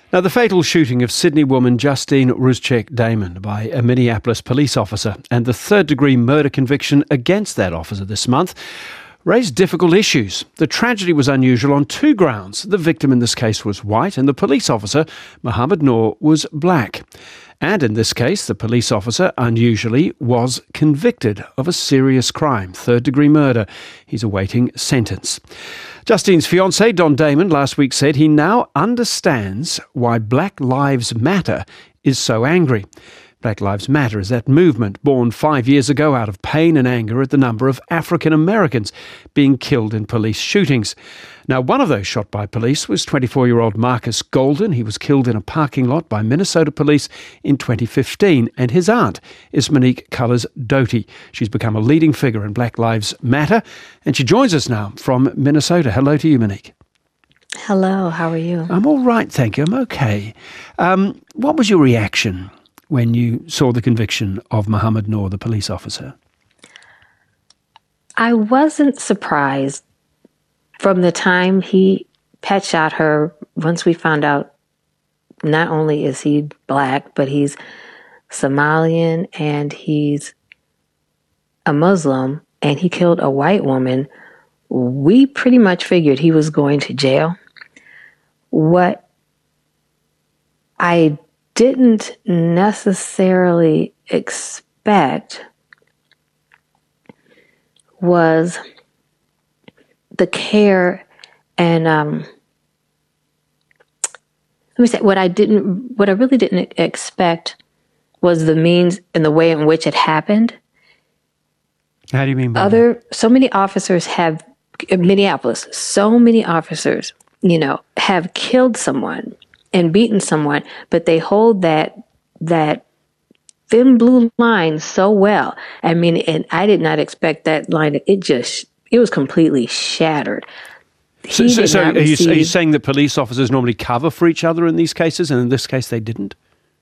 Now, the fatal shooting of Sydney woman Justine Ruzcek-Damond by a Minneapolis police officer and the third-degree murder conviction against that officer this month raised difficult issues. The tragedy was unusual on two grounds. The victim in this case was white and the police officer, Mohamed Noor, was black. And in this case, the police officer, unusually, was convicted of a serious crime, third-degree murder. He's awaiting sentence. Justine's fiancé, Don Damond, last week said he now understands why Black Lives Matter is so angry. Black Lives Matter is that movement born 5 years ago out of pain and anger at the number of African Americans being killed in police shootings. Now, one of those shot by police was 24-year-old Marcus Golden. He was killed in a parking lot by Minnesota police in 2015. And his aunt is Monique Cullors Doty. She's become a leading figure in Black Lives Matter. And she joins us now from Minnesota. Hello to you, Monique. Hello, how are you? I'm all right, thank you. I'm okay. What was your reaction when you saw the conviction of Mohamed Noor, the police officer? I wasn't surprised from the time he had shot her. Once we found out not only is he black, but he's Somalian and he's a Muslim and he killed a white woman, we pretty much figured he was going to jail. What I didn't necessarily expect was the care and let me say what I really didn't expect was the means and the way in which it happened. How do you mean by that? So many officers have in Minneapolis, so many officers, have killed someone and beaten someone, but they hold that thin blue line so well. I mean, and I did not expect that line. It was completely shattered. So are you saying that police officers normally cover for each other in these cases, and in this case they didn't?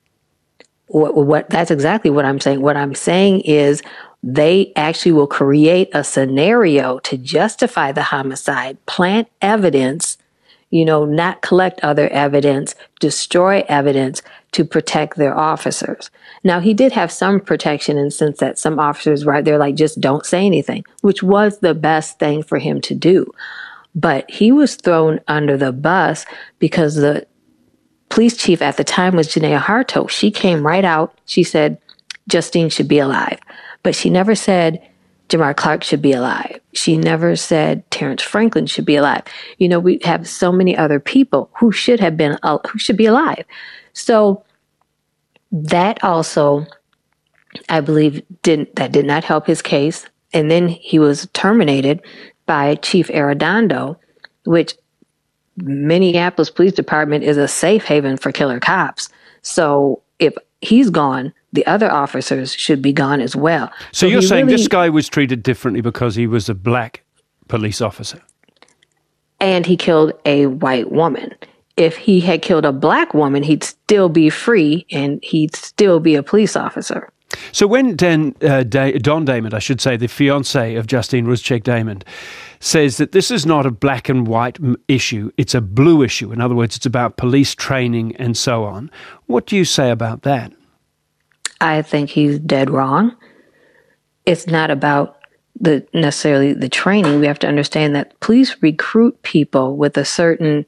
That's exactly what I'm saying. What I'm saying is they actually will create a scenario to justify the homicide, plant evidence, not collect other evidence, destroy evidence to protect their officers. Now, he did have some protection in the sense that some officers right there, like, just don't say anything, which was the best thing for him to do. But he was thrown under the bus because the police chief at the time was Janaea Harto. She came right out. She said, Justine should be alive. But she never said Jamar Clark should be alive. She never said Terrence Franklin should be alive. We have so many other people who should be alive. So that also, I believe, did not help his case. And then he was terminated by Chief Arredondo, which Minneapolis Police Department is a safe haven for killer cops. So if he's gone, the other officers should be gone as well. So you're saying this guy was treated differently because he was a black police officer? And he killed a white woman. If he had killed a black woman, he'd still be free and he'd still be a police officer. So when Don Damond, I should say, the fiancé of Justine Ruzcek-Damond, says that this is not a black and white issue, it's a blue issue. In other words, it's about police training and so on. What do you say about that? I think he's dead wrong. It's not about necessarily the training. We have to understand that police recruit people with a certain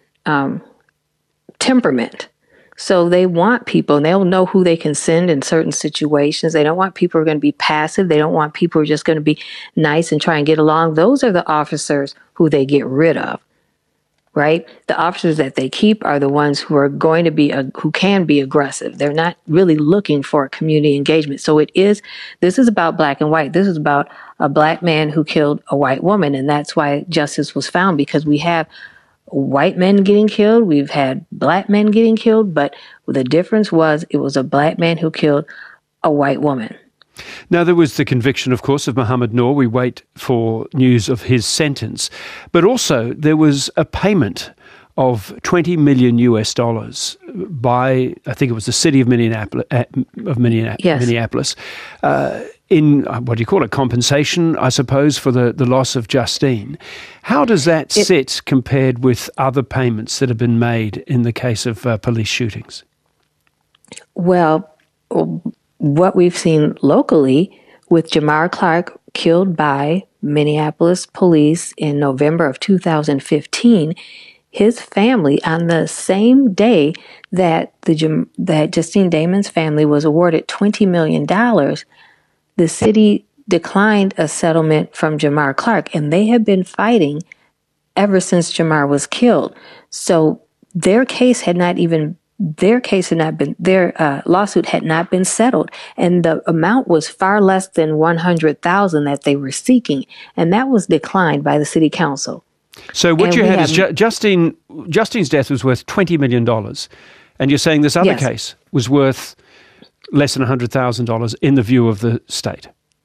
temperament. So they want people, and they'll know who they can send in certain situations. They don't want people who are going to be passive. They don't want people who are just going to be nice and try and get along. Those are the officers who they get rid of, right? The officers that they keep are the ones who are going to be, who can be aggressive. They're not really looking for community engagement. So this is about black and white. This is about a black man who killed a white woman. And that's why justice was found, because we have white men getting killed. We've had black men getting killed, but the difference was it was a black man who killed a white woman. Now, there was the conviction, of course, of Mohamed Noor. We wait for news of his sentence. But also there was a payment of $20 million by, I think it was the city of Minneapolis, Yes. in, what do you call it, compensation, I suppose, for the loss of Justine. How does that sit compared with other payments that have been made in the case of police shootings? Well, what we've seen locally with Jamar Clark killed by Minneapolis police in November of 2015, his family, on the same day that that Justine Damon's family was awarded $20 million, the city declined a settlement from Jamar Clark, and they have been fighting ever since Jamar was killed. So their lawsuit had not been settled, and the amount was far less than $100,000 that they were seeking, and that was declined by the city council. So what you had is Justine's death was worth $20 million, and you're saying this other case was worth less than $100,000 in the view of the state?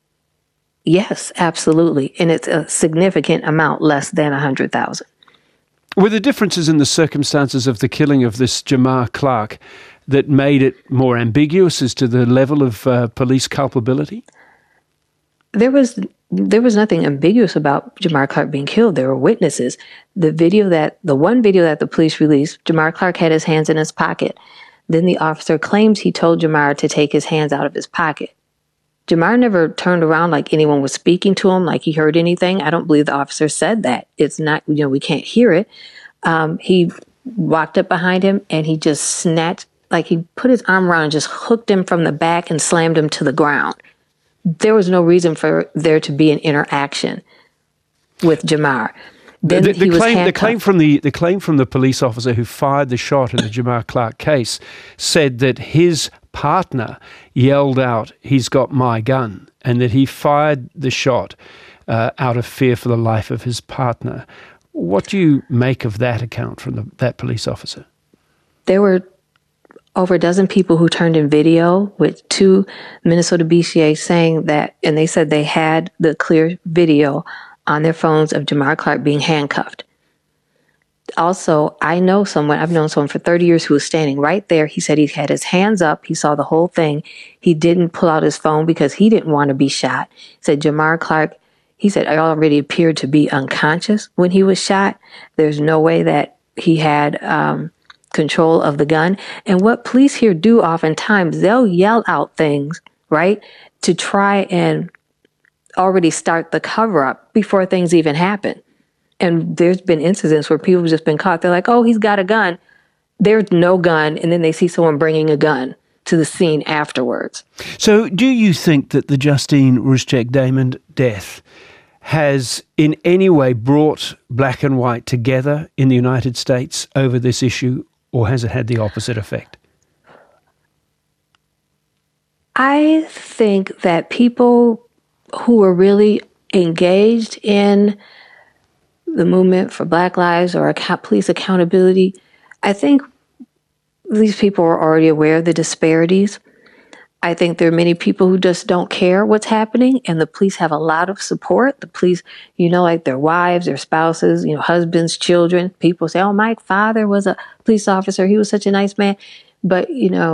Yes, absolutely, and it's a significant amount less than $100,000. Were there differences in the circumstances of the killing of this Jamar Clark that made it more ambiguous as to the level of police culpability? There was nothing ambiguous about Jamar Clark being killed. There were witnesses. The one video that the police released, Jamar Clark had his hands in his pocket. Then the officer claims he told Jamar to take his hands out of his pocket. Jamar never turned around like anyone was speaking to him, like he heard anything. I don't believe the officer said that. It's not, we can't hear it. He walked up behind him and he just snatched, like he put his arm around and just hooked him from the back and slammed him to the ground. There was no reason for there to be an interaction with Jamar. Then the claim from the police officer who fired the shot in the Jamar Clark case said that his partner yelled out, "He's got my gun," and that he fired the shot out of fear for the life of his partner. What do you make of that account from that police officer? There were over a dozen people who turned in video with two Minnesota BCA saying that, and they said they had the clear video on their phones of Jamar Clark being handcuffed. Also, I've known someone for 30 years who was standing right there. He said he had his hands up. He saw the whole thing. He didn't pull out his phone because he didn't want to be shot. He said Jamar Clark, he said, I already appeared to be unconscious when he was shot. There's no way that he had control of the gun. And what police here do oftentimes, they'll yell out things, right, to try and already start the cover-up before things even happen. And there's been incidents where people have just been caught. They're like, oh, he's got a gun. There's no gun. And then they see someone bringing a gun to the scene afterwards. So do you think that the Justine Ruszczyk Damon death has in any way brought black and white together in the United States over this issue, or has it had the opposite effect? I think that people who are really engaged in the movement for Black Lives or police accountability, I think these people are already aware of the disparities. I think there are many people who just don't care what's happening, and the police have a lot of support. The police, like their wives, their spouses, husbands, children. People say, oh, my father was a police officer. He was such a nice man. But,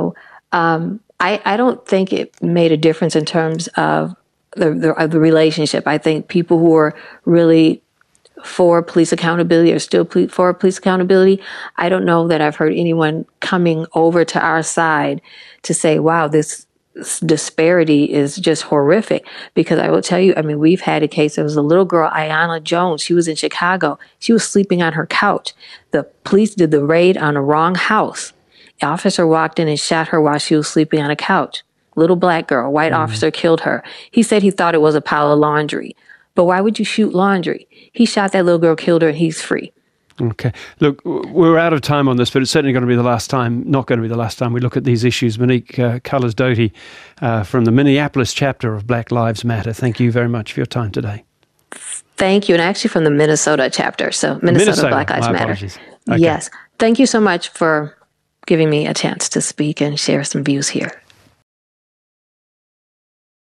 I don't think it made a difference in terms of the relationship. I think people who are really for police accountability are still for police accountability. I don't know that I've heard anyone coming over to our side to say, wow, this disparity is just horrific. Because I will tell you, we've had a case. There was a little girl, Ayanna Jones. She was in Chicago. She was sleeping on her couch. The police did the raid on a wrong house. The officer walked in and shot her while she was sleeping on a couch. Little black girl, white officer killed her. He said he thought it was a pile of laundry. But why would you shoot laundry? He shot that little girl, killed her, and he's free. Okay. Look, we're out of time on this, but it's certainly going to be the last time, not going to be the last time we look at these issues. Monique Cullers-Doty from the Minneapolis chapter of Black Lives Matter. Thank you very much for your time today. Thank you. And actually from the Minnesota chapter. So Minnesota Black Lives Matter. Okay. Yes. Thank you so much for giving me a chance to speak and share some views here.